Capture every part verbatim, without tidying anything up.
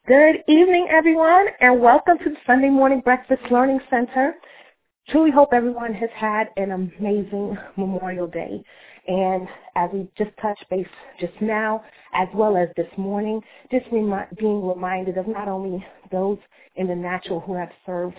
Good evening, everyone, and welcome to the Sunday Morning Breakfast Learning Center. Truly hope everyone has had an amazing Memorial Day. And as we just touched base just now, as well as this morning, just remi- being reminded of not only those in the natural who have served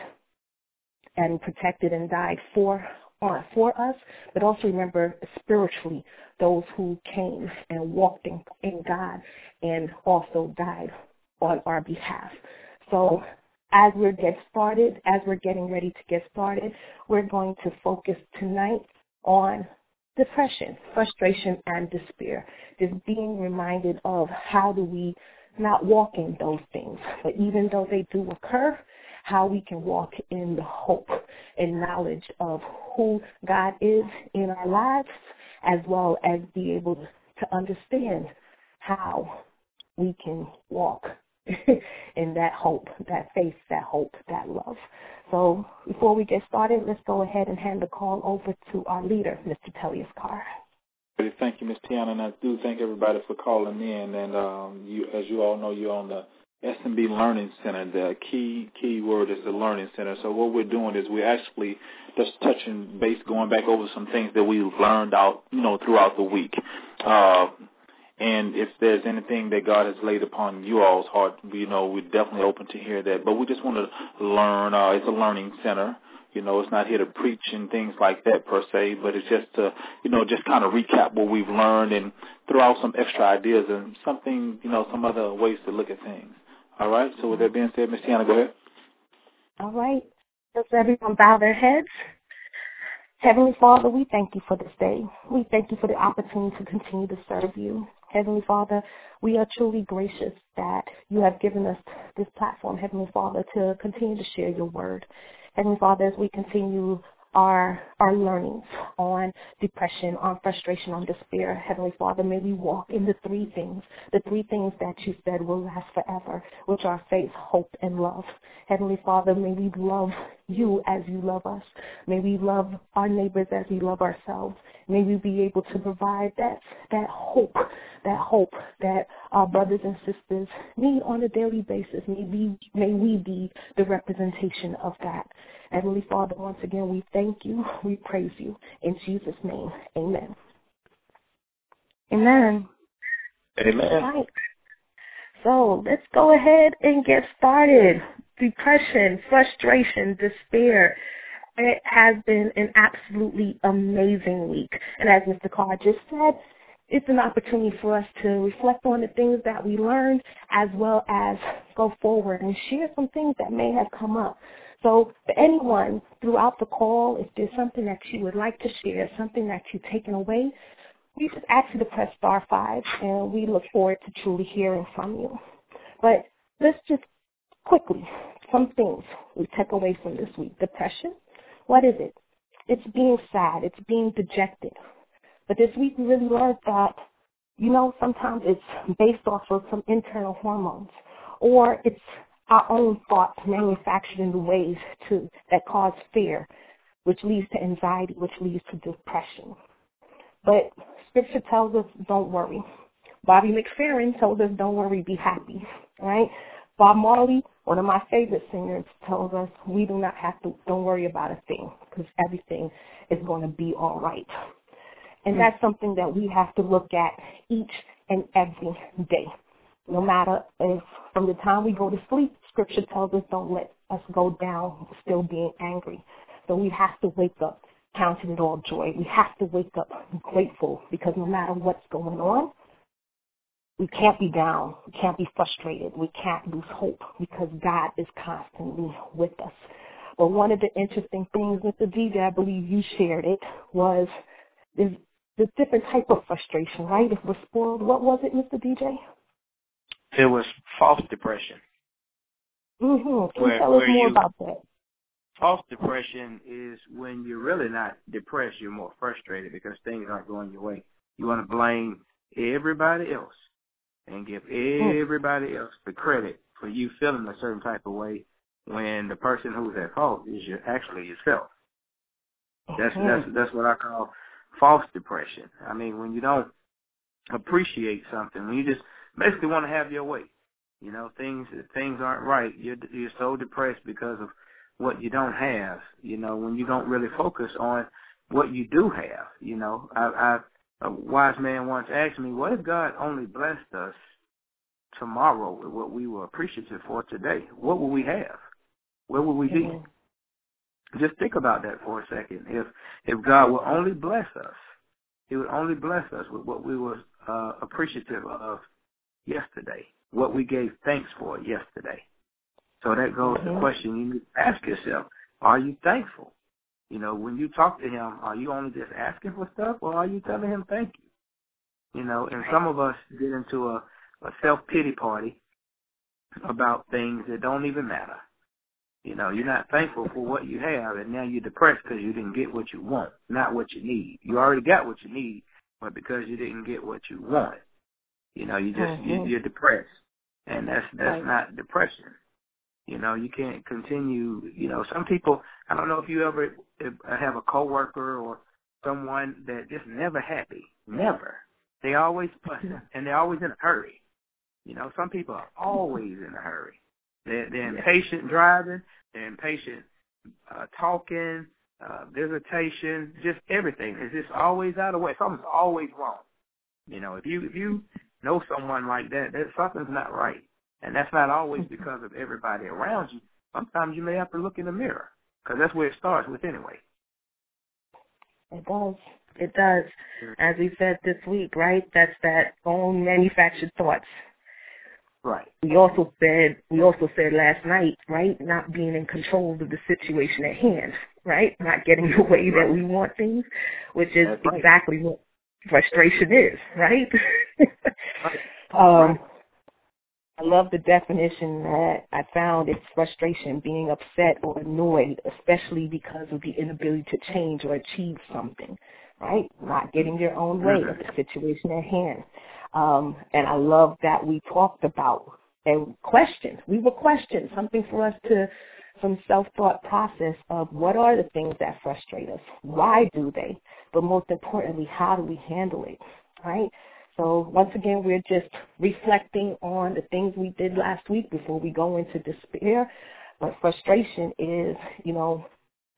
and protected and died for or for us, but also remember spiritually those who came and walked in, in God and also died on our behalf. So as we're get started, as we're getting ready to get started, we're going to focus tonight on depression, frustration, and despair. Just being reminded of how do we not walk in those things, but even though they do occur, how we can walk in the hope and knowledge of who God is in our lives, as well as be able to understand how we can walk in that hope, that faith, that hope, that love. So before we get started, let's go ahead and hand the call over to our leader, Mister Tellius Carr. Thank you, Miz Tiana, and I do thank everybody for calling in. And um, you, as you all know, you're on the S and B Learning Center. The key key word is the Learning Center. So what we're doing is we're actually just touching base, going back over some things that we've learned out, you know, throughout the week. Uh, and if there's anything that God has laid upon you all's heart, you know, we're definitely open to hear that. But we just want to learn. Uh, it's a learning center. You know, it's not here to preach and things like that per se, but it's just to, you know, just kind of recap what we've learned and throw out some extra ideas and something, you know, some other ways to look at things. All right. So with that being said, Miz Tiana, go ahead. All right. Let's everyone bow their heads. Heavenly Father, we thank you for this day. We thank you for the opportunity to continue to serve you. Heavenly Father, we are truly gracious that you have given us this platform, Heavenly Father, to continue to share your word. Heavenly Father, as we continue our our learnings on depression, on frustration, on despair, Heavenly Father, may we walk in the three things, the three things that you said will last forever, which are faith, hope, and love. Heavenly Father, may we love you as you love us. May we love our neighbors as we love ourselves. May we be able to provide that that hope, that hope that our brothers and sisters need on a daily basis. May we, may we be the representation of that. Heavenly Father, once again, we thank you. We praise you. In Jesus' name, amen. Amen. Amen. All right. So let's go ahead and get started. Depression, frustration, despair. It has been an absolutely amazing week. And as Mister Carr just said, it's an opportunity for us to reflect on the things that we learned as well as go forward and share some things that may have come up. So for anyone throughout the call, if there's something that you would like to share, something that you've taken away, we just ask you to press star five, and we look forward to truly hearing from you. But let's just quickly, some things we take away from this week. Depression, what is it? It's being sad. It's being dejected. But this week we really learned that, you know, sometimes it's based off of some internal hormones, or it's our own thoughts manufactured in the ways to that cause fear, which leads to anxiety, which leads to depression. But Scripture tells us, don't worry. Bobby McFerrin tells us, don't worry, be happy, right? Bob Marley, one of my favorite singers, tells us we do not have to, don't worry about a thing, because everything is going to be all right. And that's something that we have to look at each and every day. No matter if from the time we go to sleep, Scripture tells us don't let us go down still being angry. So we have to wake up counting it all joy. We have to wake up grateful, because no matter what's going on, we can't be down. We can't be frustrated. We can't lose hope, because God is constantly with us. But one of the interesting things, Mister D J, I believe you shared it, was is the different type of frustration, right? If we're spoiled, what was it, Mister D J? It was false depression. Mm-hmm. Can where, you tell us more you, about that? False depression is when you're really not depressed, you're more frustrated because things aren't going your way. You want to blame everybody else and give everybody else the credit for you feeling a certain type of way when the person who's at fault is your, actually yourself. That's, Mm-hmm. that's, that's what I call false depression. I mean, when you don't appreciate something, when you just basically want to have your way. You know, things things aren't right. You're you're so depressed because of what you don't have. You know, when you don't really focus on what you do have. You know, I, I a wise man once asked me, "What if God only blessed us tomorrow with what we were appreciative for today? What would we have? Where would we be?" Mm-hmm. Just think about that for a second. If if God would only bless us, He would only bless us with what we were uh, appreciative of yesterday, what we gave thanks for yesterday. So that goes mm-hmm. to the question you need to ask yourself, are you thankful? You know, when you talk to Him, are you only just asking for stuff, or are you telling Him thank you? You know, and some of us get into a, a self-pity party about things that don't even matter. You know, you're not thankful for what you have, and now you're depressed because you didn't get what you want, not what you need. You already got what you need, but because you didn't get what you want, you know, you just mm-hmm. you, you're depressed, and that's that's right. Not depression. You know, you can't continue. You know, some people. I don't know if you ever have a coworker or someone that just never happy, never. They always fussing, and they're always in a hurry. You know, some people are always in a hurry. They're, they're impatient driving. They're impatient uh, talking, uh, visitation, just everything. It's just always out of the way. Something's always wrong. You know, if you if you know someone like that, that something's not right. And that's not always because of everybody around you. Sometimes you may have to look in the mirror, because that's where it starts with anyway. It does. It does. As we said this week, right, that's that own manufactured thoughts. Right. We also said we also said last night, right, not being in control of the situation at hand, right, not getting the way that we want things, which is right. exactly what frustration is, right? Right. um, right. I love the definition that I found. It's frustration, being upset or annoyed, especially because of the inability to change or achieve something, right? Not getting your own way of the situation at hand. Um, and I love that we talked about and questioned. We were questioned, something for us to, some self-thought process of what are the things that frustrate us? Why do they? But most importantly, how do we handle it, right? So once again, we're just reflecting on the things we did last week before we go into despair. But frustration is, you know,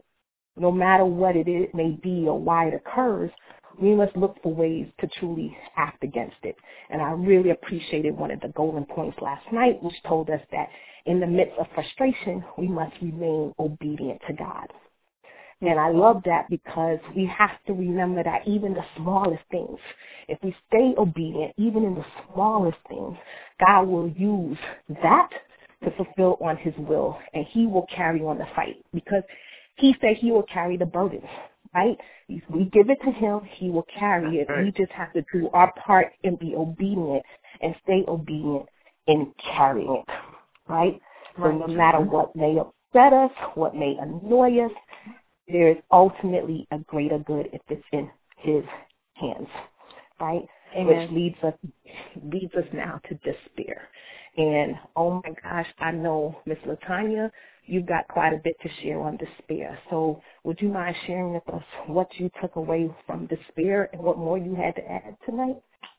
no matter what it is, may be or why it occurs, we must look for ways to truly act against it. And I really appreciated one of the golden points last night, which told us that in the midst of frustration, we must remain obedient to God. And I love that because we have to remember that even the smallest things, if we stay obedient, even in the smallest things, God will use that to fulfill on His will, and He will carry on the fight because He said He will carry the burdens, right? We give it to Him, He will carry it. We just have to do our part and be obedient and stay obedient in carrying it, right? So no matter what may upset us, what may annoy us, there is ultimately a greater good if it's in His hands, right? Amen. Which leads us leads us now to despair. And oh my gosh, I know, Miss LaTanya, you've got quite a bit to share on despair. So would you mind sharing with us what you took away from despair and what more you had to add tonight?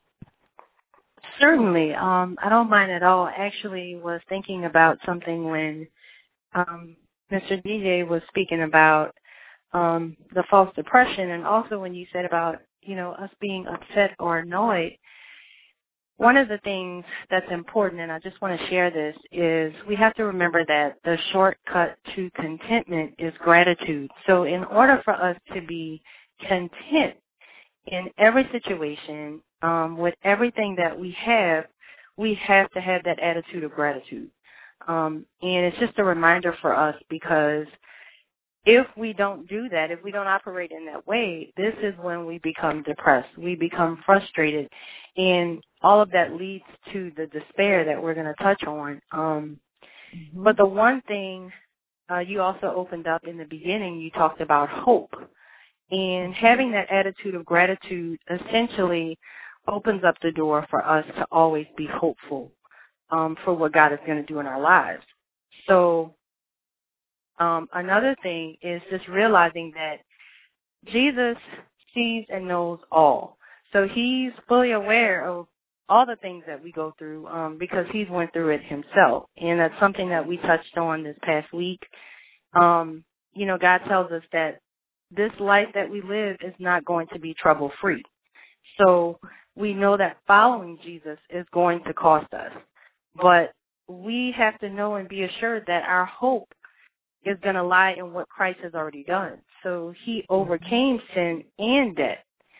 Certainly. Um, I don't mind at all. I actually was thinking about something when um, Mister D J was speaking about um, the false depression, and also when you said about, you know, us being upset or annoyed. One of the things that's important, and I just want to share this, is we have to remember that the shortcut to contentment is gratitude. So in order for us to be content in every situation, um, with everything that we have, we have to have that attitude of gratitude. Um, and it's just a reminder for us, because if we don't do that, if we don't operate in that way, this is when we become depressed. We become frustrated. And all of that leads to the despair that we're going to touch on. Um, mm-hmm. But the one thing uh, you also opened up in the beginning, you talked about hope. And having that attitude of gratitude essentially opens up the door for us to always be hopeful um, for what God is going to do in our lives. So Um, another thing is just realizing that Jesus sees and knows all. So He's fully aware of all the things that we go through um, because he's went through it himself. And that's something that we touched on this past week. Um, you know, God tells us that this life that we live is not going to be trouble-free. So we know that following Jesus is going to cost us. But we have to know and be assured that our hope is going to lie in what Christ has already done. So he overcame sin and death.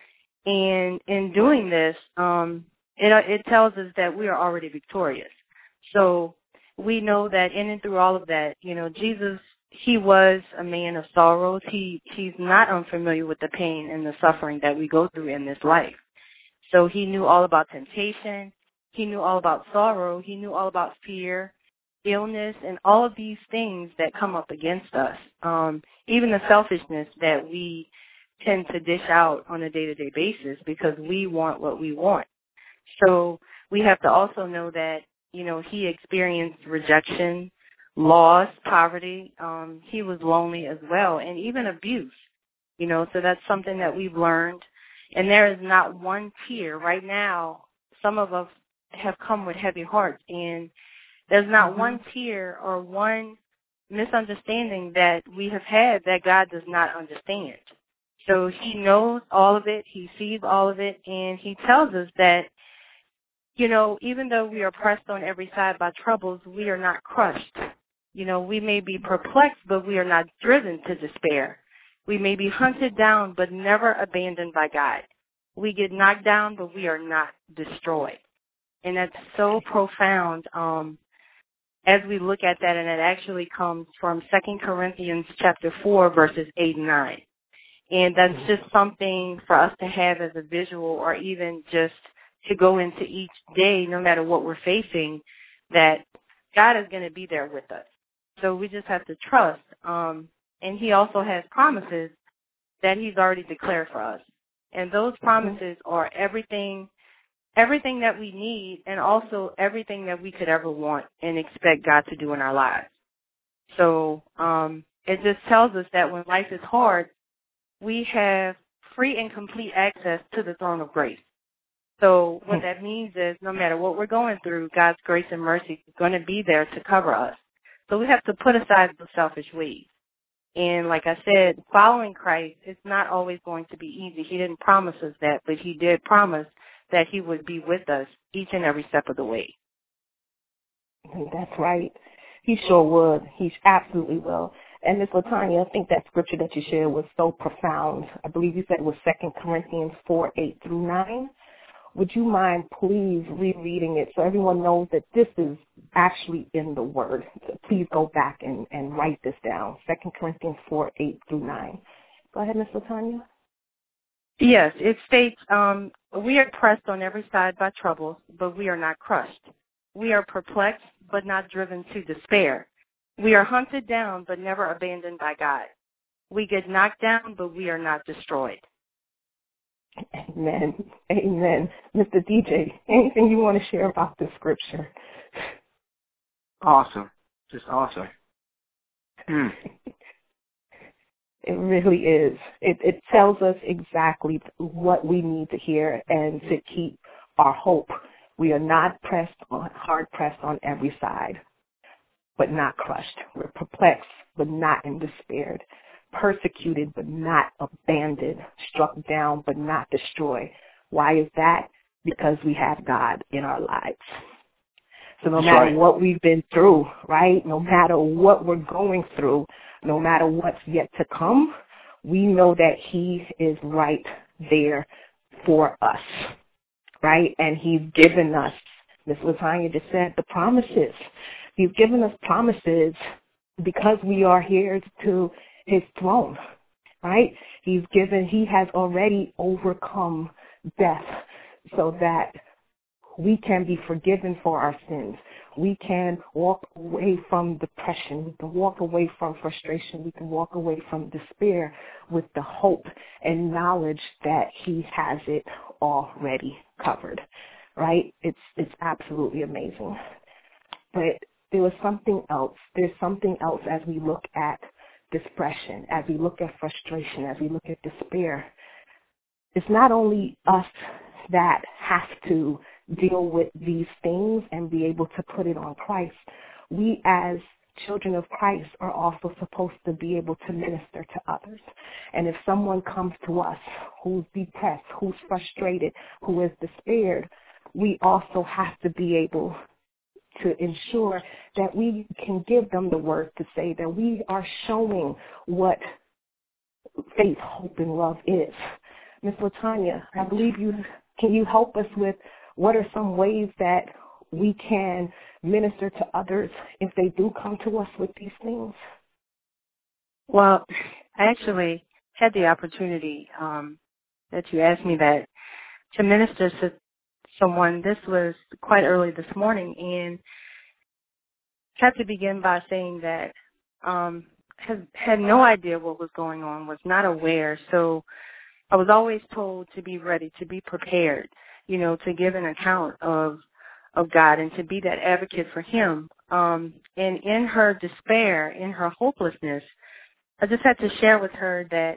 And in doing this, um, it, it tells us that we are already victorious. So we know that in and through all of that, you know, Jesus, he was a man of sorrows. He He's not unfamiliar with the pain and the suffering that we go through in this life. So he knew all about temptation. He knew all about sorrow. He knew all about fear, illness, and all of these things that come up against us. Um, even the selfishness that we tend to dish out on a day-to-day basis because we want what we want. So we have to also know that, you know, he experienced rejection, loss, poverty. Um, he was lonely as well, and even abuse, you know, so that's something that we've learned. And there is not one tear. Right now, some of us have come with heavy hearts, and there's not mm-hmm. one tear or one misunderstanding that we have had that God does not understand. So he knows all of it, he sees all of it, and he tells us that, you know, even though we are pressed on every side by troubles, we are not crushed. You know, we may be perplexed, but we are not driven to despair. We may be hunted down, but never abandoned by God. We get knocked down, but we are not destroyed. And that's so profound um, as we look at that, and it actually comes from Second Corinthians chapter four, verses eight and nine. And that's just something for us to have as a visual, or even just to go into each day, no matter what we're facing, that God is going to be there with us. So we just have to trust. Um, and he also has promises that he's already declared for us. And those promises are everything, everything that we need, and also everything that we could ever want and expect God to do in our lives. So um, it just tells us that when life is hard, we have free and complete access to the throne of grace. So what that means is no matter what we're going through, God's grace and mercy is going to be there to cover us. So we have to put aside those selfish ways. And like I said, following Christ is not always going to be easy. He didn't promise us that, but he did promise that he would be with us each and every step of the way. That's right. He sure would. He absolutely will. And Miz LaTanya, I think that scripture that you shared was so profound. I believe you said it was Second Corinthians four, eight through nine. Would you mind please rereading it so everyone knows that this is actually in the Word? So please go back and, and write this down, Second Corinthians four, eight through nine. Go ahead, Miz LaTanya. Yes, it states, um, we are pressed on every side by troubles, but we are not crushed. We are perplexed, but not driven to despair. We are hunted down, but never abandoned by God. We get knocked down, but we are not destroyed. Amen. Amen. Mister D J, anything you want to share about this scripture? Awesome. Just awesome. Mm. It really is. It, it tells us exactly what we need to hear and to keep our hope. We are not pressed on, hard pressed on every side, but not crushed. We're perplexed, but not in despair. Persecuted, but not abandoned. Struck down, but not destroyed. Why is that? Because we have God in our lives. So no That's matter right. what we've been through, right? No matter what we're going through, no matter what's yet to come, we know that he is right there for us, right? And he's given us, Miz LaTanya just said, the promises. He's given us promises because we are here to his throne, right? He's given, he has already overcome death so that we can be forgiven for our sins. We can walk away from depression. We can walk away from frustration. We can walk away from despair with the hope and knowledge that he has it already covered, right? It's it's absolutely amazing. But there was something else. There's something else as we look at depression, as we look at frustration, as we look at despair. It's not only us that have to deal with these things and be able to put it on Christ, we as children of Christ are also supposed to be able to minister to others. And if someone comes to us who's depressed, who's frustrated, who is despaired, we also have to be able to ensure that we can give them the word to say, that we are showing what faith, hope, and love is. Miz LaTanya, I believe you, can you help us with what are some ways that we can minister to others if they do come to us with these things? Well, I actually had the opportunity um, that you asked me that to minister to someone. This was quite early this morning, and I had to begin by saying that um, had, had no idea what was going on, was not aware. So I was always told to be ready, to be prepared, you know, to give an account of of God and to be that advocate for him. Um, and in her despair, in her hopelessness, I just had to share with her that,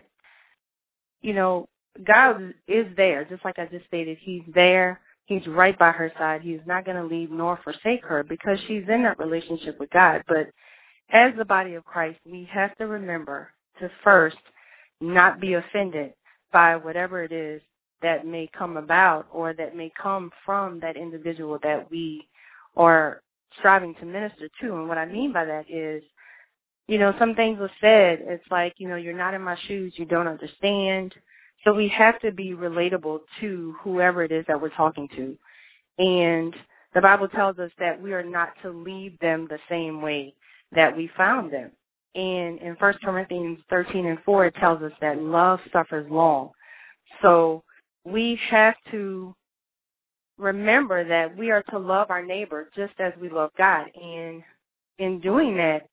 you know, God is there, just like I just stated. He's there. He's right by her side. He's not going to leave nor forsake her because she's in that relationship with God. But as the body of Christ, we have to remember to first not be offended by whatever it is that may come about or that may come from that individual that we are striving to minister to. And what I mean by that is, you know, some things were said. It's like, you know, you're not in my shoes. You don't understand. So we have to be relatable to whoever it is that we're talking to. And the Bible tells us that we are not to leave them the same way that we found them. And in First Corinthians thirteen and four, it tells us that love suffers long. So we have to remember that we are to love our neighbor just as we love God. And in doing that,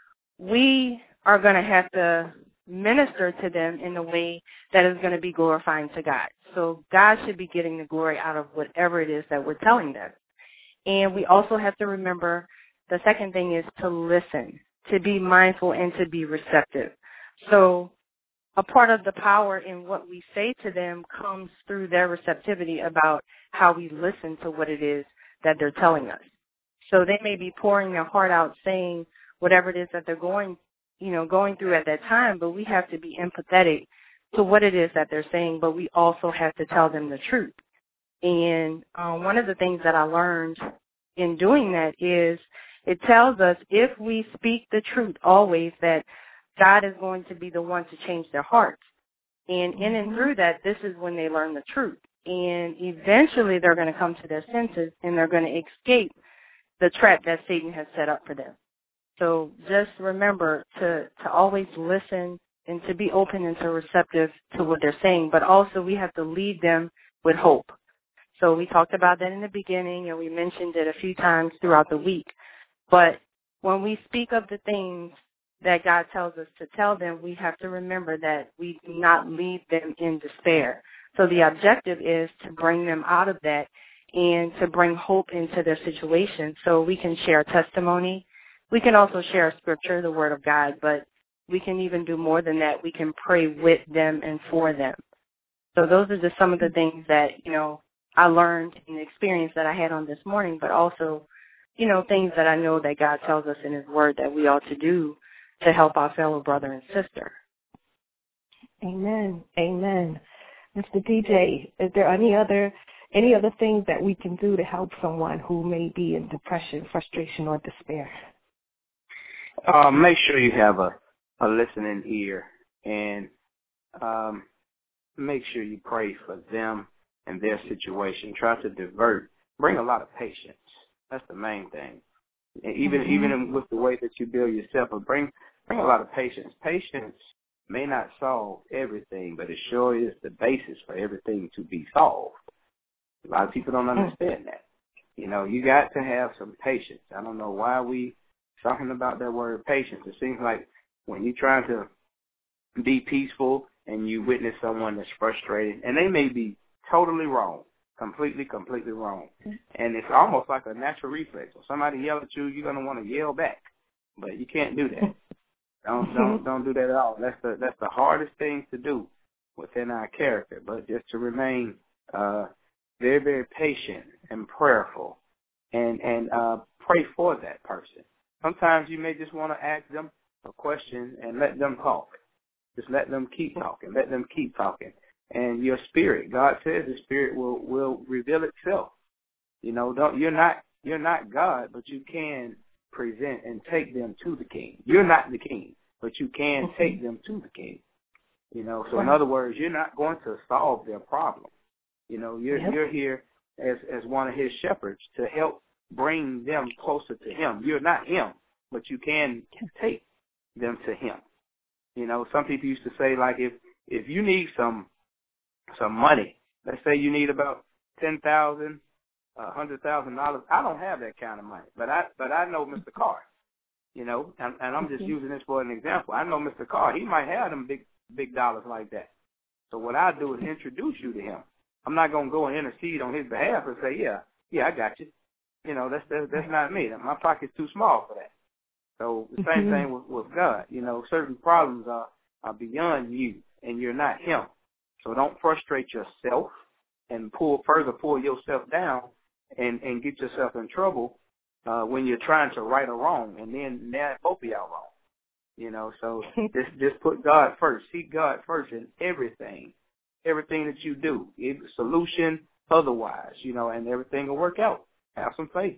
we are going to have to minister to them in a way that is going to be glorifying to God. So God should be getting the glory out of whatever it is that we're telling them. And we also have to remember the second thing is to listen, to be mindful, and to be receptive. So a part of the power in what we say to them comes through their receptivity about how we listen to what it is that they're telling us. So they may be pouring their heart out saying whatever it is that they're going, you know, going through at that time, but we have to be empathetic to what it is that they're saying, but we also have to tell them the truth. And um, one of the things that I learned in doing that is it tells us if we speak the truth always that God is going to be the one to change their hearts. And in and through that, this is when they learn the truth. And eventually they're going to come to their senses and they're going to escape the trap that Satan has set up for them. So just remember to, to always listen and to be open and to receptive to what they're saying. But also we have to lead them with hope. So we talked about that in the beginning and we mentioned it a few times throughout the week. But when we speak of the things that God tells us to tell them, we have to remember that we do not leave them in despair. So the objective is to bring them out of that and to bring hope into their situation so we can share testimony. We can also share scripture, the word of God, but we can even do more than that. We can pray with them and for them. So those are just some of the things that, you know, I learned in the experience that I had on this morning, but also, you know, things that I know that God tells us in his word that we ought to do to help our fellow brother and sister. Amen. Amen. Mister D J, is there any other any other things that we can do to help someone who may be in depression, frustration, or despair? Uh, make sure you have a, a listening ear, and um, make sure you pray for them and their situation. Try to divert. Bring a lot of patience. That's the main thing. And even mm-hmm. even with the way that you build yourself, but bring bring a lot of patience. Patience may not solve everything, but it sure is the basis for everything to be solved. A lot of people don't understand that. You know, you got to have some patience. I don't know why we talking about that word patience. It seems like when you're trying to be peaceful and you witness someone that's frustrated, and they may be totally wrong, completely, completely wrong. And it's almost like a natural reflex. When somebody yell at you, you're gonna want to yell back, but you can't do that. Don't don't don't do that at all. That's the that's the hardest thing to do within our character. But just to remain uh, very very patient and prayerful, and and uh, pray for that person. Sometimes you may just want to ask them a question and let them talk. Just let them keep talking. Let them keep talking. And your spirit, God says, the spirit will will reveal itself. You know, don't you're not you're not God, but you can present and take them to the King. You're not the King, but you can take them to the King. You know, so in other words, you're not going to solve their problem. You know, you're yep. you're here as as one of his shepherds to help bring them closer to him. You're not him, but you can take them to him. You know, some people used to say, like, if if you need some some money, let's say you need about ten thousand, a hundred thousand dollars. I don't have that kind of money, but I but I know Mister Carr. You know, and, and I'm just using this for an example. I know Mister Carr. He might have them big big dollars like that. So what I do is introduce you to him. I'm not going to go and intercede on his behalf and say, yeah, yeah, I got you. You know, that's that's, that's not me. My pocket's too small for that. So the same mm-hmm. thing with, with God. You know, certain problems are, are beyond you, and you're not him. So don't frustrate yourself and pull further pull yourself down and, and get yourself in trouble uh, when you're trying to right a wrong, and then now both of y'all wrong. You know, so just just put God first. Seek God first in everything, everything that you do. Give a solution otherwise, you know, and everything will work out. Have some faith.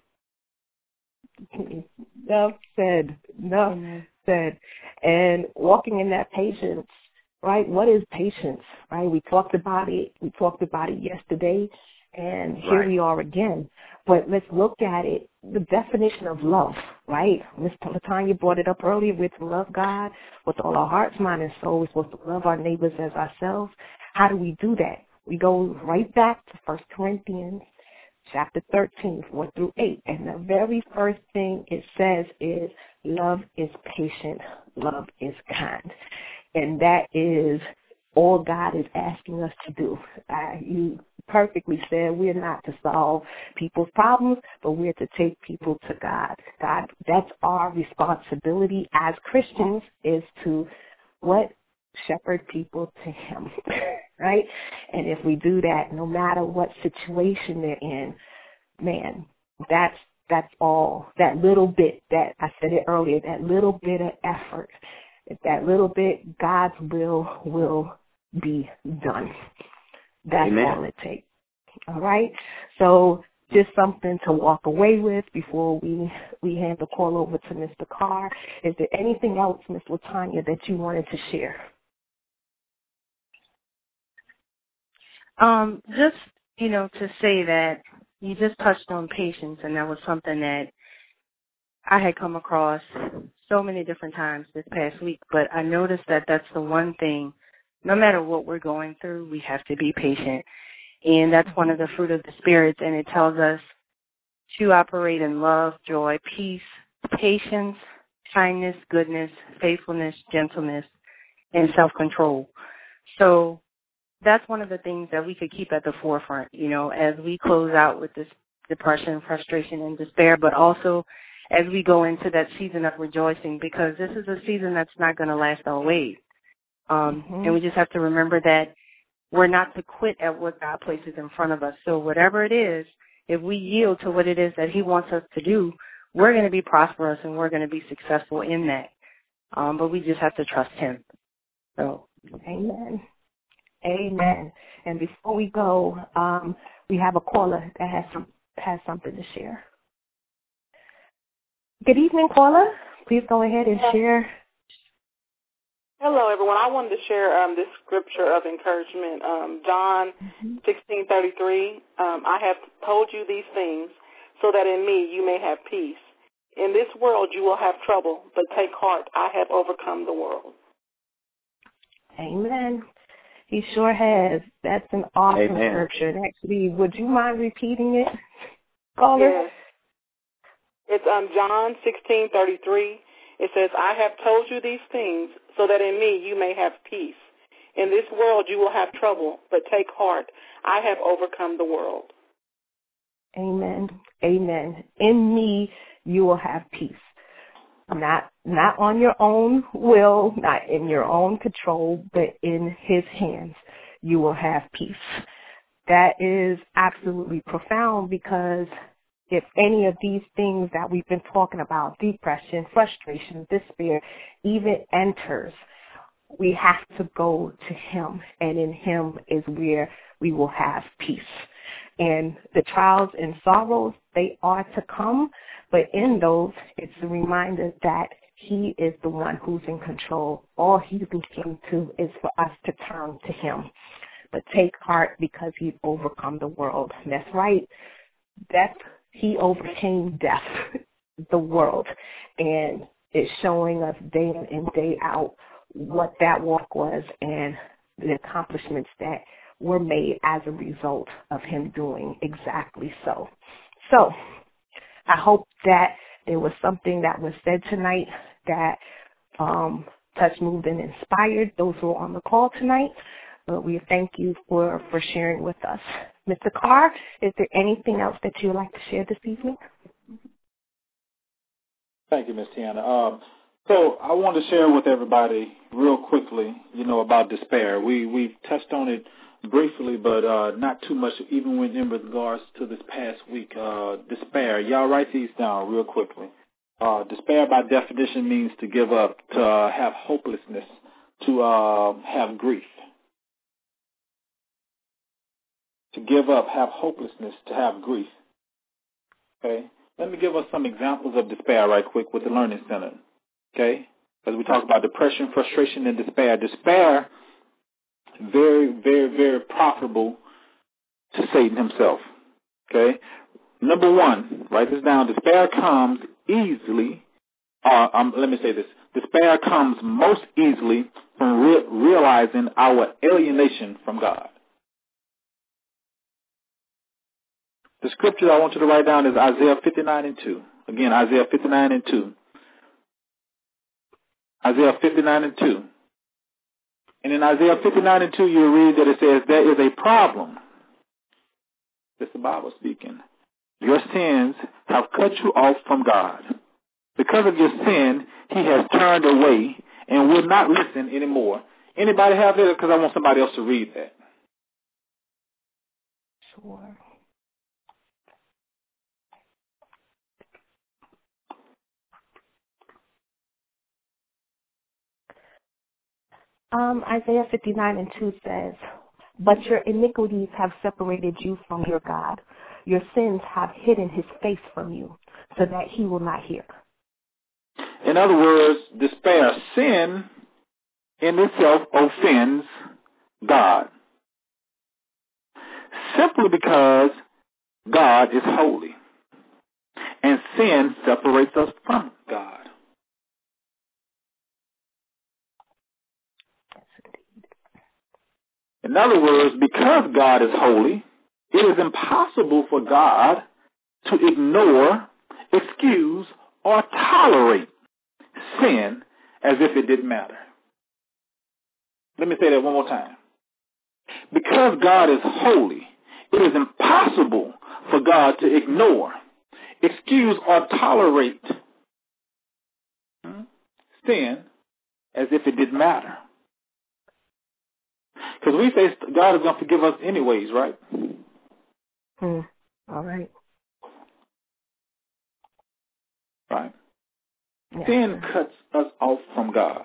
Enough said. Enough mm-hmm. said. And walking in that patience, right? What is patience, right? We talked about it. We talked about it yesterday, and here right. we are again. But let's look at it, the definition of love, right? Miz Latanya brought it up earlier. We're to love God with all our hearts, mind, and soul. We're supposed to love our neighbors as ourselves. How do we do that? We go right back to First Corinthians chapter thirteen, four through eight. And the very first thing it says is love is patient, love is kind. And that is all God is asking us to do. Uh, you perfectly said we're not to solve people's problems, but we're to take people to God. God, that's our responsibility as Christians, is to what? Shepherd people to him, right? And if we do that, no matter what situation they're in, man, that's that's all, that little bit that I said it earlier, that little bit of effort, that little bit, God's will will be done. That's Amen. All it takes. All right? So just something to walk away with before we, we hand the call over to Mister Carr. Is there anything else, Miz Latanya, that you wanted to share? Um, just, you know, to say that you just touched on patience, and that was something that I had come across so many different times this past week, but I noticed that that's the one thing, no matter what we're going through, we have to be patient. And that's one of the fruit of the Spirit, and it tells us to operate in love, joy, peace, patience, kindness, goodness, faithfulness, gentleness, and self-control. So that's one of the things that we could keep at the forefront, you know, as we close out with this depression, frustration, and despair, but also as we go into that season of rejoicing, because this is a season that's not going to last always. Um, mm-hmm. And we just have to remember that we're not to quit at what God places in front of us. So whatever it is, if we yield to what it is that he wants us to do, we're going to be prosperous and we're going to be successful in that. Um, but we just have to trust him. So, amen. Amen. And before we go, um, we have a caller that has some has something to share. Good evening, caller. Please go ahead and share. Hello, everyone. I wanted to share um, this scripture of encouragement, um, John mm-hmm. sixteen thirty-three. Um, I have told you these things so that in me you may have peace. In this world you will have trouble, but take heart. I have overcome the world. Amen. He sure has. That's an awesome Amen. scripture. And actually, would you mind repeating it, caller? Yes. It's um, John sixteen thirty-three. It says, I have told you these things so that in me you may have peace. In this world you will have trouble, but take heart. I have overcome the world. Amen. Amen. In me you will have peace. Not not on your own will, not in your own control, but in his hands you will have peace. that is absolutely profound, because if any of these things that we've been talking about, depression, frustration, despair, even enters, we have to go to him, and in him is where we will have peace. And the trials and sorrows, they are to come, but in those, it's a reminder that he is the one who's in control. All he's looking to is for us to turn to him. But take heart, because he's overcome the world. And that's right. Death, he overcame death, the world. And it's showing us day in and day out what that walk was and the accomplishments that were made as a result of him doing exactly so. So I hope that there was something that was said tonight that um, touched, moved, and inspired those who are on the call tonight. But we thank you for, for sharing with us. Mister Carr, is there anything else that you would like to share this evening? Thank you, Miz Tiana. Um, so I want to share with everybody real quickly, you know, about despair. We, we've touched on it briefly, but uh, not too much, even when in regards to this past week. Uh, despair, y'all write these down real quickly. Uh, despair, by definition, means to give up, to uh, have hopelessness, to uh, have grief. To give up, have hopelessness, to have grief. Okay? Let me give us some examples of despair right quick with the Learning Center. Okay? As we talk about depression, frustration, and despair. Despair, very, very, very profitable to Satan himself. Okay? Number one, write this down. Despair comes easily, uh, um, let me say this. Despair comes most easily from re- realizing our alienation from God. The scripture I want you to write down is Isaiah fifty-nine and two. Again, Isaiah fifty-nine and two. Isaiah fifty-nine and two. And in Isaiah fifty-nine and two, you'll read that it says, there is a problem. This is the Bible speaking. Your sins have cut you off from God. Because of your sin, he has turned away and will not listen anymore. Anybody have that? Because I want somebody else to read that. Sure. Um, Isaiah fifty-nine and two says, but your iniquities have separated you from your God. Your sins have hidden his face from you, so that he will not hear. In other words, despair, sin in itself offends God. Simply because God is holy. And sin separates us from God. In other words, because God is holy, it is impossible for God to ignore, excuse, or tolerate sin as if it didn't matter. Let me say that one more time. Because God is holy, it is impossible for God to ignore, excuse, or tolerate sin as if it didn't matter. Because we say God is going to forgive us anyways, right? Hmm. All right. Right. Yeah. Sin cuts us off from God.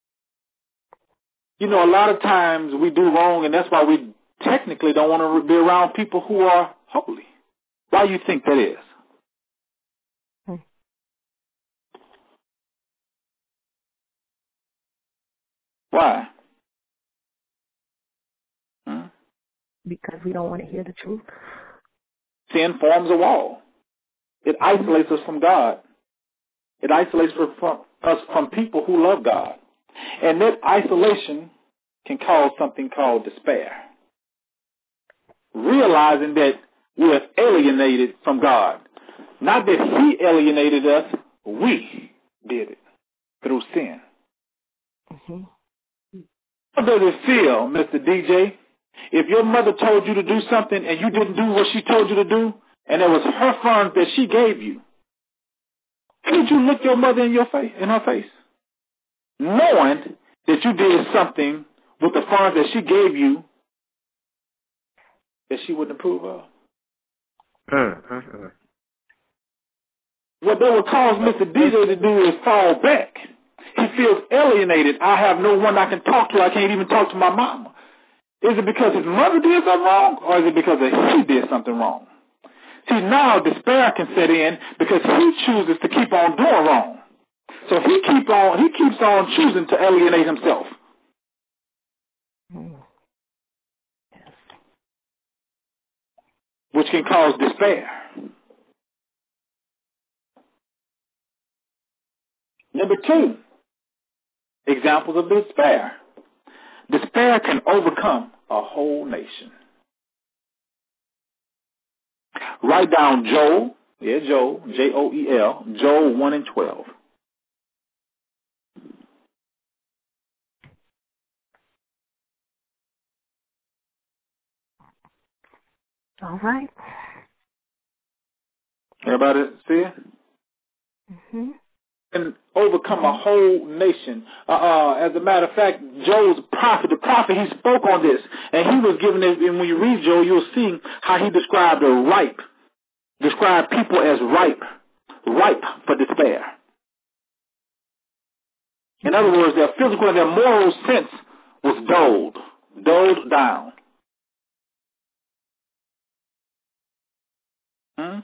You know, a lot of times we do wrong, and that's why we technically don't want to be around people who are holy. Why do you think that is? Hmm. Why? Hmm? Because we don't want to hear the truth. Sin forms a wall. It isolates us from God. It isolates us from people who love God. And that isolation can cause something called despair. Realizing that we are alienated from God. Not that he alienated us, we did it through sin. Mm-hmm. How does it feel, Mister D J, if your mother told you to do something and you didn't do what she told you to do, and it was her funds that she gave you? Did you look your mother in your face, in her face, knowing that you did something with the funds that she gave you that she wouldn't approve of? Mm-hmm. What they would cause Mister D J to do is fall back. He feels alienated. I have no one I can talk to. I can't even talk to my mama. Is it because his mother did something wrong, or is it because he did something wrong? See, now despair can set in because he chooses to keep on doing wrong. So he keep on, he keeps on choosing to alienate himself. Which can cause despair. Number two, examples of despair. Despair can overcome a whole nation. Write down Joel, yeah, Joel, J O E L, Joel one and twelve. All right. Everybody see it? Mm-hmm. And overcome a whole nation. Uh, uh, as a matter of fact, Joel's prophet, the prophet, he spoke on this. And he was given it, and when you read Joel, you'll see how he described a ripe, described people as ripe, ripe for despair. In other words, their physical and their moral sense was dulled, dulled down. Hmm?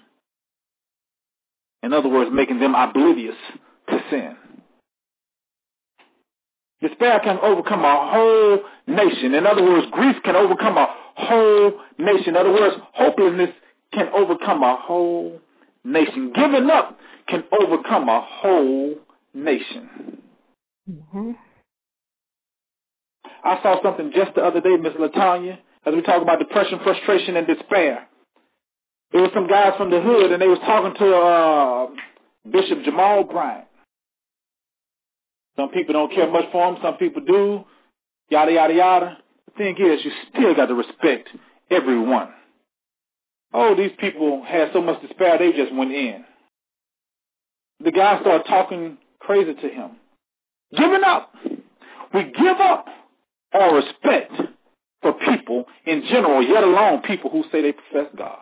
In other words, making them oblivious to sin. Despair can overcome a whole nation. In other words, grief can overcome a whole nation. In other words, hopelessness can overcome a whole nation. Giving up can overcome a whole nation. Mm-hmm. I saw something just the other day, Miss LaTanya, as we talk about depression, frustration, and despair. There were some guys from the hood, and they was talking to uh, Bishop Jamal Bryant. Some people don't care much for him. Some people do. Yada, yada, yada. The thing is, you still got to respect everyone. Oh, these people had so much despair, they just went in. The guy started talking crazy to him. Giving up. We give up our respect for people in general, yet alone people who say they profess God.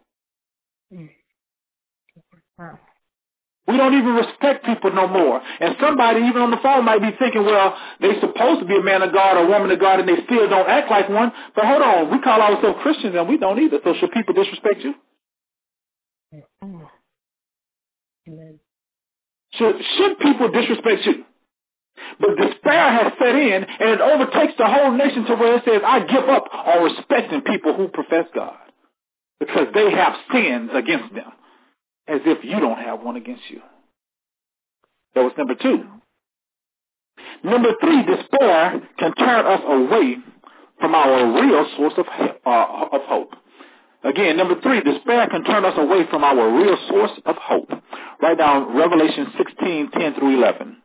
Wow. We don't even respect people no more. And somebody, even on the phone, might be thinking, well, they're supposed to be a man of God or a woman of God, and they still don't act like one. But hold on, we call ourselves Christians, and we don't either. So should people disrespect you? Amen. Should, should people disrespect you? But despair has set in, and it overtakes the whole nation to where it says, I give up on respecting people who profess God because they have sins against them, as if you don't have one against you. That was number two. Number three, despair can turn us away from our real source of, uh, of hope. Again, number three, despair can turn us away from our real source of hope. Write down Revelation sixteen, ten through eleven.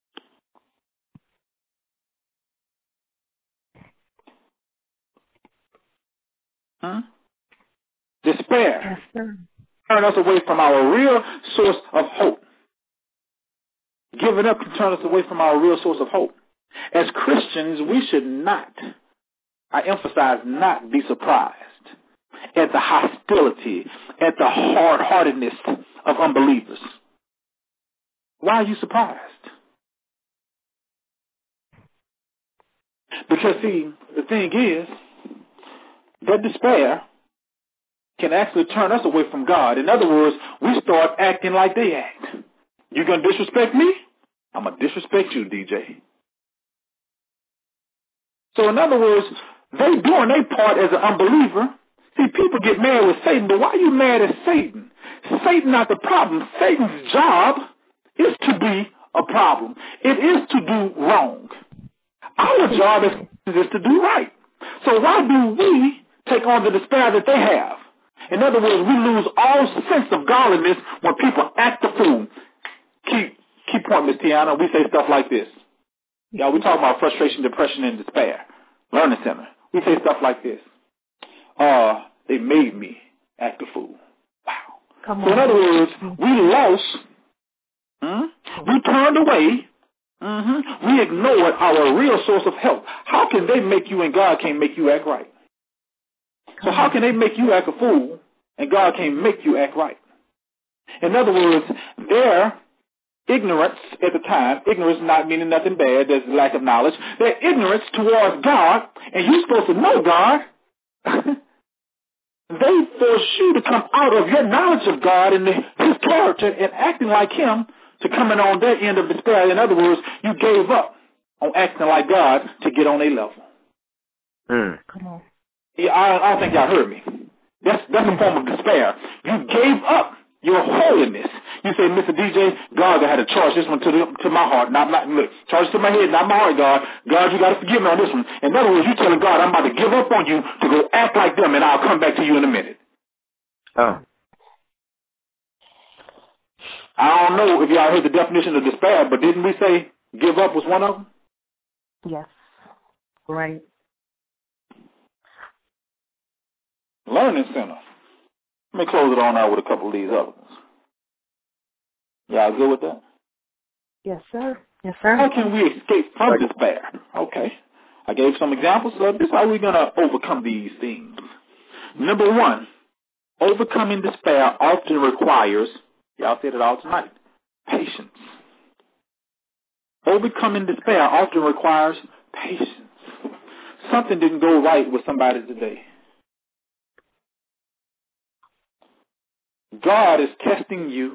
Huh? Despair Yes, turn us away from our real source of hope. Giving up can turn us away from our real source of hope. As Christians, we should not, I emphasize not, be surprised at the hostility, at the hard-heartedness of unbelievers. Why are you surprised? Because, see, the thing is, that despair can actually turn us away from God. In other words, we start acting like they act. You going to disrespect me? I'm going to disrespect you, D J. So in other words, they doing their part as an unbeliever. See, people get mad with Satan, but why are you mad at Satan? Satan not the problem. Satan's job is to be a problem. It is to do wrong. Our job is, is to do right. So why do we take on the despair that they have? In other words, we lose all sense of godliness when people act the fool. Key, key point, Miss Tiana, we say stuff like this. Yeah, we talk about frustration, depression, and despair. Learning Center. We say stuff like this. Uh, they made me act a fool. Wow. Come so on. in other words, we lost. Hmm? We turned away. Mm-hmm. We ignored our real source of help. How can they make you and God can't make you act right? So how can they make you act a fool and God can't make you act right? In other words, their ignorance at the time, ignorance not meaning nothing bad, there's lack of knowledge, their ignorance towards God, and you're supposed to know God, they force you to come out of your knowledge of God and his character and acting like him to coming on their end of despair. In other words, you gave up on acting like God to get on their level. Mm. Come on. Yeah, I, I don't think y'all heard me. That's, that's a form of despair. You gave up your holiness. You say, Mister D J, God, I had to charge this one to the, to my heart, not my, look, charge it to my head, not my heart, God. God, you got to forgive me on this one. In other words, you're telling God, I'm about to give up on you to go act like them, and I'll come back to you in a minute. Oh. I don't know if y'all heard the definition of despair, but didn't we say give up was one of them? Yes. Right. Learning center. Let me close it on out with a couple of these other ones. Y'all good with that? Yes, sir. Yes, sir. How can we escape from despair? Okay. I gave some examples of this. How are we going to overcome these things? Number one, overcoming despair often requires, y'all said it all tonight, patience. Overcoming despair often requires patience. Something didn't go right with somebody today. God is testing you.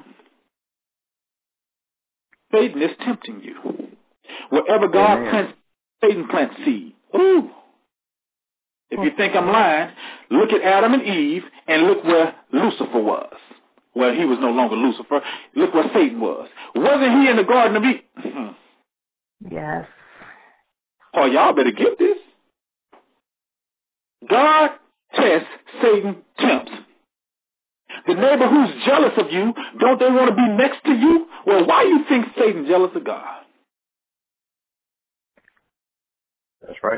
Satan is tempting you. Wherever God Amen. plants, Satan plants seed. Ooh. If you think I'm lying, look at Adam and Eve and look where Lucifer was. Well, he was no longer Lucifer. Look where Satan was. Wasn't he in the Garden of Eden? Yes. Oh, y'all better get this. God tests, Satan tempts. The neighbor who's jealous of you, don't they want to be next to you? Well, why do you think Satan's jealous of God? That's right.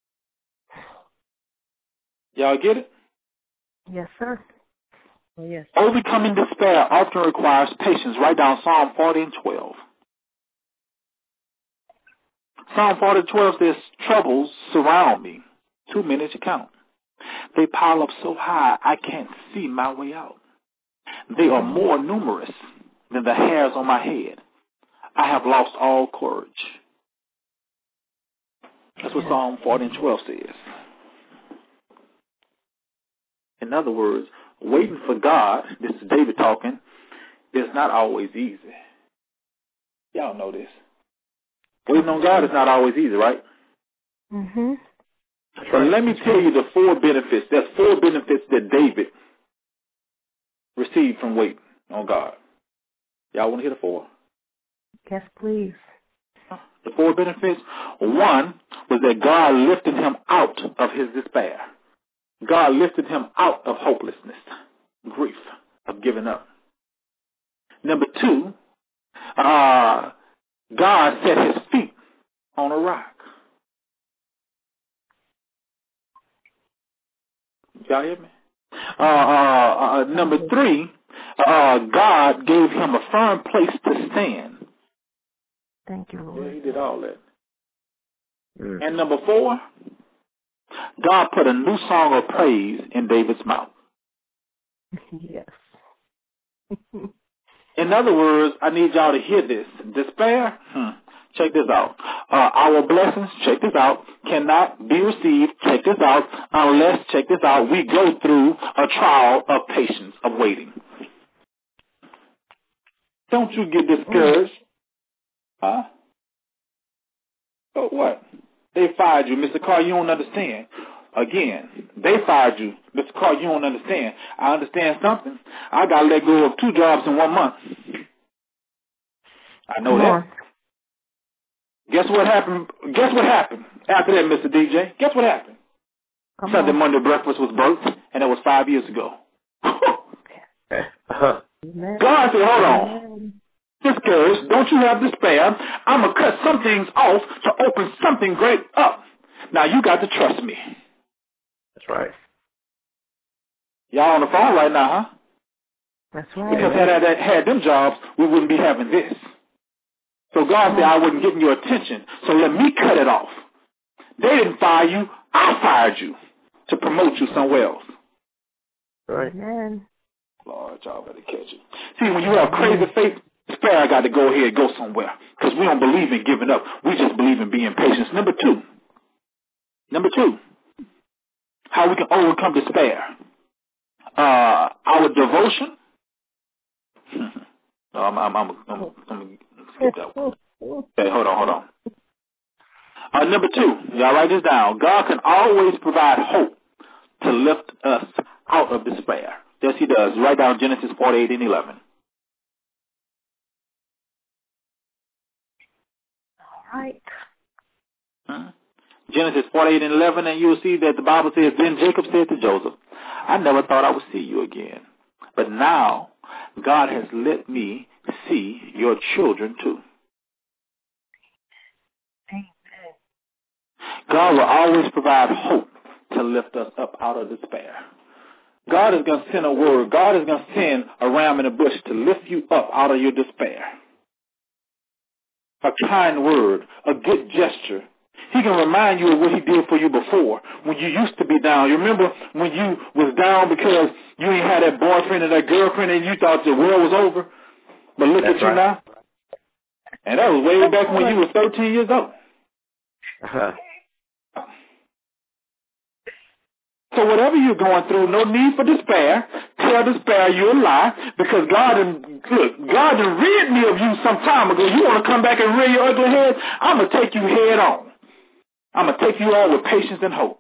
Y'all get it? Yes, sir. Oh, yes. Overcoming despair often requires patience. Write down Psalm forty and twelve. Psalm forty and twelve says, troubles surround me. Too many to count. They pile up so high I can't see my way out. They are more numerous than the hairs on my head. I have lost all courage. That's what Psalm forty and twelve says. In other words, waiting for God, this is David talking, is not always easy. Y'all know this. Waiting on God is not always easy, right? Mm-hmm. But let me tell you the four benefits. There's four benefits that David received from waiting on God. Y'all want to hear the four? Yes, please. The four benefits. One was that God lifted him out of his despair. God lifted him out of hopelessness, grief, of giving up. Number two, uh, God set his feet on a rock. Y'all hear me? Uh, uh, uh, number three, uh, God gave him a firm place to stand. Thank you, Lord. Yeah, he did all that. Mm. And number four, God put a new song of praise in David's mouth. Yes. In other words, I need y'all to hear this. Despair, hmm, check this out. Uh, our blessings, check this out, cannot be received, check this out, unless, check this out, we go through a trial of patience, of waiting. Don't you get discouraged. Huh? So what? They fired you. Mister Carr, you don't understand. Again, they fired you. Mister Carr, you don't understand. I understand something. I got let go of two jobs in one month. I know Come that. on. Guess what happened? Guess what happened after that, Mister D J? Guess what happened? Come Sunday on. Monday breakfast was birthed, and it was five years ago. Uh-huh. God said, hold on. Discouraged, don't you have despair. I'm going to cut some things off to open something great up. Now, you got to trust me. That's right. Y'all on the phone right now, huh? That's right. Because had I had them jobs, we wouldn't be having this. So God said, I wasn't getting your attention, so let me cut it off. They didn't fire you. I fired you to promote you somewhere else. Right. Amen. Lord, y'all better catch it. See, when you have crazy faith, despair got to go ahead and go somewhere because we don't believe in giving up. We just believe in being patient. Number two. Number two. How we can overcome despair. Uh, our devotion. no, I'm, I'm, I'm, I'm, I'm going to skip that one. Okay, hold on, hold on. Uh, number two, y'all write this down. God can always provide hope to lift us out of despair. Yes, he does. Write down Genesis forty-eight and eleven. All right. Hmm? Genesis forty-eight and eleven, and you'll see that the Bible says, then Jacob said to Joseph, I never thought I would see you again, but now God has let me see your children too. Amen. God will always provide hope to lift us up out of despair. God is going to send a word. God is going to send a ram in a bush to lift you up out of your despair. A kind word, a good gesture. He can remind you of what he did for you before, when you used to be down. You remember when you was down because you ain't had that boyfriend or that girlfriend and you thought the world was over? But look That's at you right. now. And that was way back when you were thirteen years old. Uh-huh. So whatever you're going through, no need for despair. Tell despair you're a lie because God done, look, God done rid me of you some time ago. You want to come back and rear your ugly head? I'm going to take you head on. I'm going to take you on with patience and hope.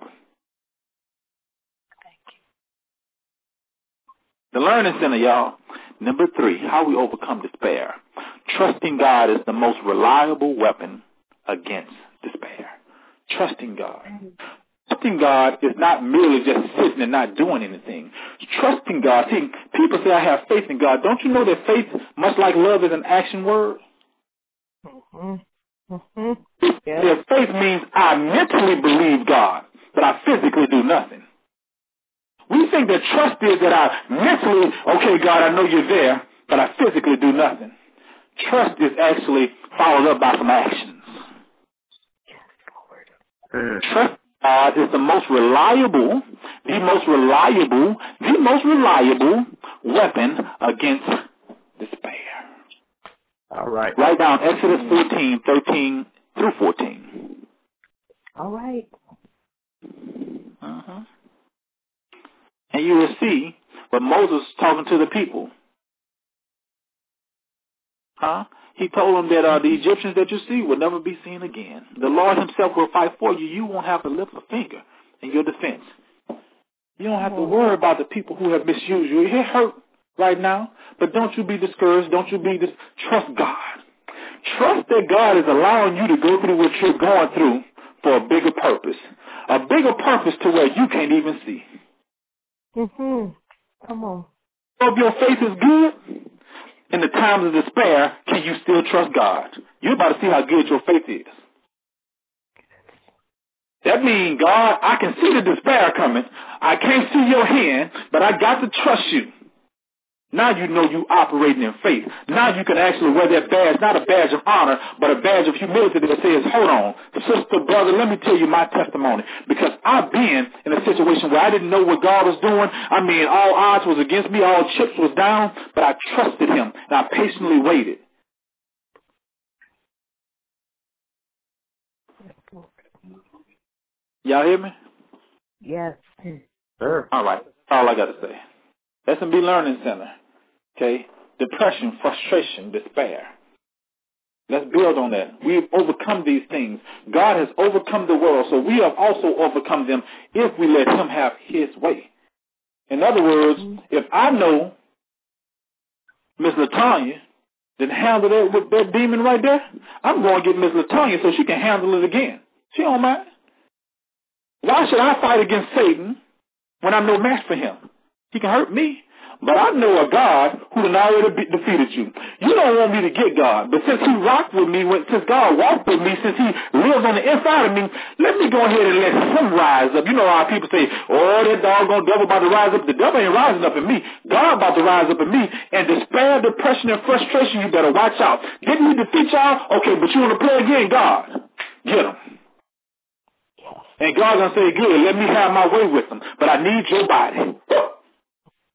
The Learning Center, y'all. Number three, how we overcome despair. Trusting God is the most reliable weapon against despair. Trusting God. Trusting God is not merely just sitting and not doing anything. Trusting God. See, people say I have faith in God. Don't you know that faith, much like love, is an action word? Mm-hmm. Mm-hmm. Yeah. Yeah, faith means I mentally believe God, but I physically do nothing. We think that trust is that I mentally, okay, God, I know you're there, but I physically do nothing. Trust is actually followed up by some actions. Trust God is the most reliable, the most reliable, the most reliable weapon against despair. All right. Write down Exodus fourteen, thirteen through fourteen. All right. Uh-huh. And you will see what Moses was talking to the people. Huh? He told them that uh, the Egyptians that you see will never be seen again. The Lord himself will fight for you. You won't have to lift a finger in your defense. You don't have to worry about the people who have misused you. It hurt right now, but don't you be discouraged. Don't you be dis- Trust God. Trust that God is allowing you to go through what you're going through for a bigger purpose. A bigger purpose to where you can't even see. Mm-hmm. Come on. So if your faith is good, in the times of despair, can you still trust God? You're about to see how good your faith is. That means, God, I can see the despair coming. I can't see your hand, but I got to trust you. Now you know you operating in faith. Now you can actually wear that badge, not a badge of honor, but a badge of humility that says, hold on, sister, brother, let me tell you my testimony. Because I've been in a situation where I didn't know what God was doing. I mean, all odds was against me, all chips was down, but I trusted him, and I patiently waited. Y'all hear me? Yes. Sure. All right. That's all I got to say. S and B Learning Center. Okay? Depression, frustration, despair. Let's build on that. We've overcome these things. God has overcome the world, so we have also overcome them if we let him have his way. In other words, if I know Miss LaTanya didn't handle that with that demon right there, I'm going to get Miss LaTanya so she can handle it again. She don't mind. Why should I fight against Satan when I'm no match for him? He can hurt me. But I know a God who done already be- defeated you. You don't want me to get God, but since he rocked with me, when, since God walked with me, since he lives on the inside of me, let me go ahead and let him rise up. You know how people say, oh, that doggone devil about to rise up. The devil ain't rising up in me. God about to rise up in me. And despair, depression, and frustration, you better watch out. Didn't he defeat y'all? Okay, but you want to play again? God, get him. And God gonna say, good, let me have my way with him. But I need your body.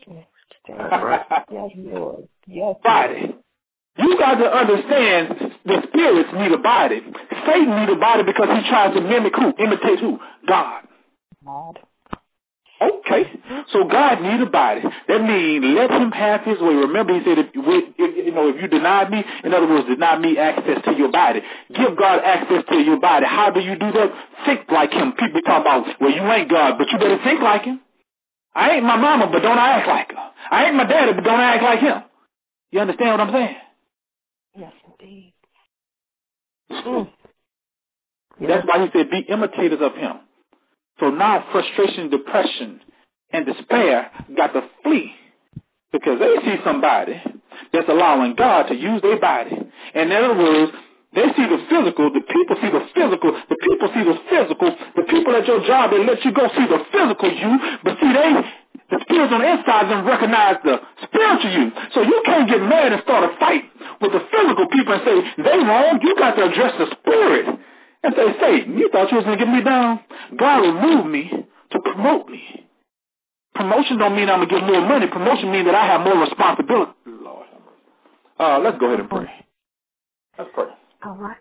Yes, Lord. Yes, body. You got to understand the spirits need a body. Satan need a body because he tries to mimic who? Imitate who? God. God. Okay, so God need a body. That means let him have his way. Remember, he said, if, if you know, if you deny me, in other words, deny me access to your body. Give God access to your body. How do you do that? Think like him. People talk about, well, you ain't God, but you better think like him. I ain't my mama, but don't I act like her. I ain't my daddy, but don't I act like him. You understand what I'm saying? Yes, indeed. Mm. That's why he said, be imitators of him. So now frustration, depression, and despair got to flee because they see somebody that's allowing God to use their body. And in other words, they see the physical, the people see the physical, the people see the physical, the people at your job, they let you go see the physical you, but see they, the spirits on the inside of them recognize the spiritual you. So you can't get mad and start a fight with the physical people and say, they wrong, you got to address the spirit. And say, Satan, you thought you was going to get me down? God removed me to promote me. Promotion don't mean I'm going to get more money. Promotion means that I have more responsibility. Lord. Uh, let's go ahead and pray. Let's pray. All right.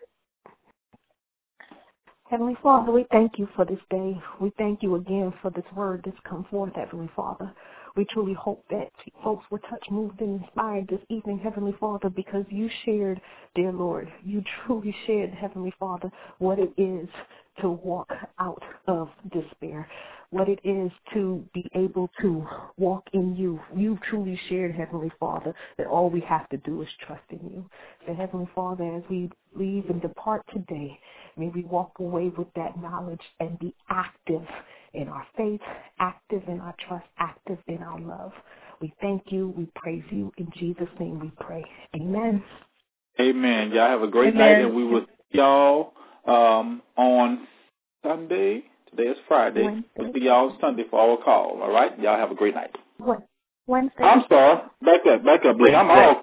Heavenly Father, we thank you for this day. We thank you again for this word that's come forth, Heavenly Father. We truly hope that folks were touched, moved, and inspired this evening, Heavenly Father, because you shared, dear Lord, you truly shared, Heavenly Father, what it is to walk out of despair, what it is to be able to walk in you. You truly shared, Heavenly Father, that all we have to do is trust in you. So, Heavenly Father, as we leave and depart today, may we walk away with that knowledge and be active in our faith, active in our trust, active in our love. We thank you. We praise you. In Jesus' name we pray. Amen. Amen. Y'all have a great Amen. night, and we will see y'all um, on Sunday. Today is Friday. Wednesday. We'll see y'all Sunday for our call. All right? Y'all have a great night. What? Wednesday? I'm sorry. Back up. Back up, Blake. I'm all.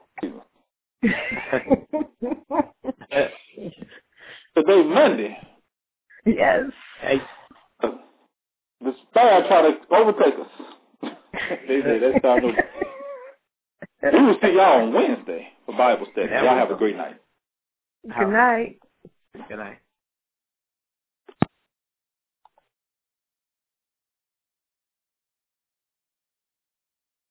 Today's Monday. Yes. Hey. The spy try to overtake us. They say that's how I know. We will see y'all on Wednesday for Bible study. Y'all have a great night. Good night. Good night.